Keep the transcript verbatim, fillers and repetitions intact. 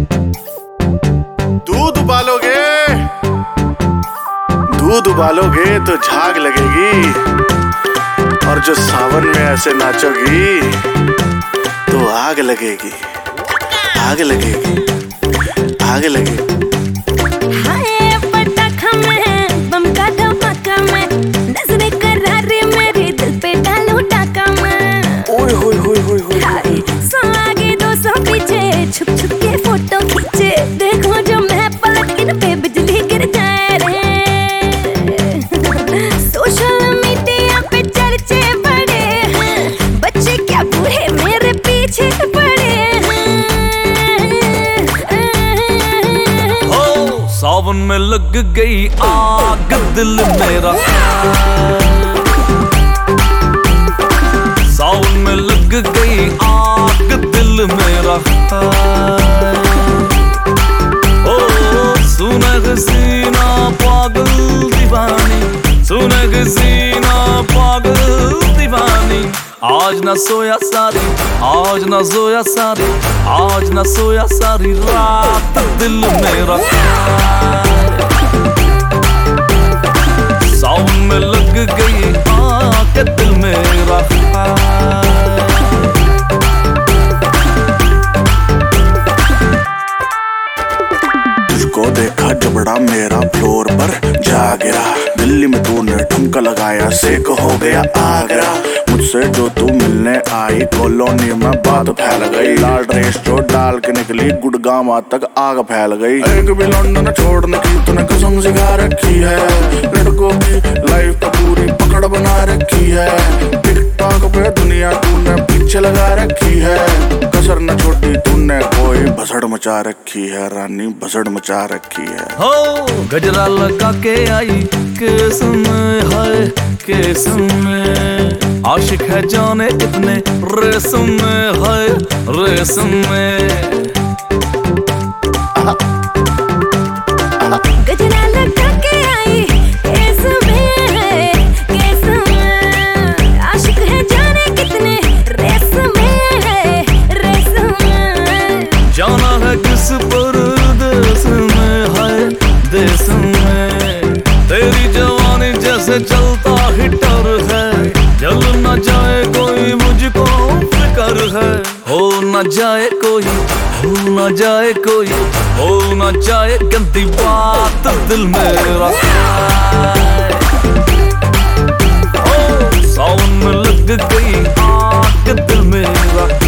दूध उबालोगे दूध उबालोगे तो झाग लगेगी, और जो सावन में ऐसे नाचोगी तो आग लगेगी, आग लगेगी, आग लगेगी। हाय पटाखा में बम का धमाका में, नजरें करारी मेरे दिल पे डालो टाका में। ओए होए होए होए होए। हाय सौ आगे दो सौ पीछे, छुप छुप के फोटो खींचे, देखो जो मैं पलट इन पे बिजली गिर जाए रे। सोशल मीडिया पे चर्चे बड़े हैं, बच्चे क्या बूढ़े मेरे पीछे पड़े हैं। हो सावन में लग गई आग दिल मेरा, सावन में लग गई आग दिल मेरा। ओ सुनग सीना पागल दीवानी, सुनग सीना पागल दीवानी। आज न सोया सारी, आज न सोया सारी, आज न सोया सारी रात दिल मेरा। सावन में लग गई आग दिल मेरा। तुझको देखा जबड़ा मेरा फ्लोर पर जा गिरा, दिल्ली में तूने ठुमका लगाया सेक हो गया आगरा। मुझसे जो तू मिलने आई कॉलोनी में बात फैल गई, लाल ड्रेस जो डाल के निकली गुड़गांव तक आग फैल गई। एक भी लंदन छोड़ने की तूने कसम सिखा रखी है, लड़कों की लाइफ तो पूरी पकड़ बना रखी है। टिकटॉक पे दुनिया तूने पीछे लगा रखी है, कसर न छोटी तूने कोई भसड़ मचा रखी है, रानी भसड़ मचा रखी है। हो गजरा लगा के आई केस में, है केस में। आशिक है जाने कितने रेसम में, है रेसम में। गजरा लगा के आई केस में, है केस में। आशिक है जाने कितने रेस में, है रेस में। जाना है किस परदेस में, है देश में। तेरी जवानी जैसे चलता हिटर है, जल न जाए कोई मुझको फिक्र है। हो न जाए कोई, हो न जाए कोई, हो न जाए गंदी बात दिल मेरा। ओ सावन में लग गई आग दिल मेरा।